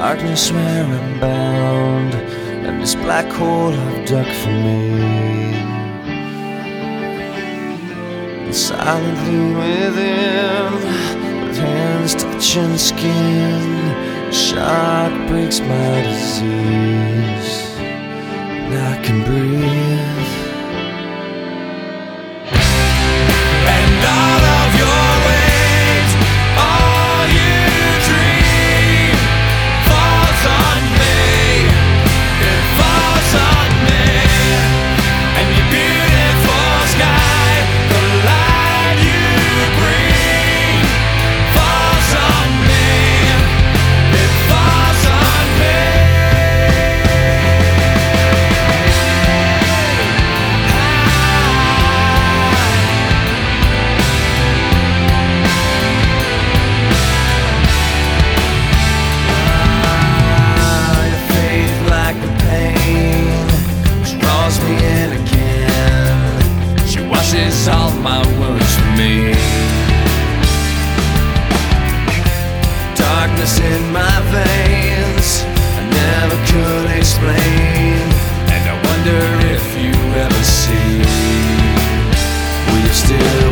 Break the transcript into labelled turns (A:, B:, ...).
A: darkness where I'm bound, and this black hole I've dug for me. And silently within, with hands touching skin, a shot breaks my disease, and I can breathe. And all of your weight, all you dream, falls on me. It falls on me. And your beautiful sky, the light you bring, falls on me. It falls on me. Your faith like the pain draws me in again. She washes all my wounds for me. Darkness in my veins, I never could explain. And I wonder if you ever see, will you still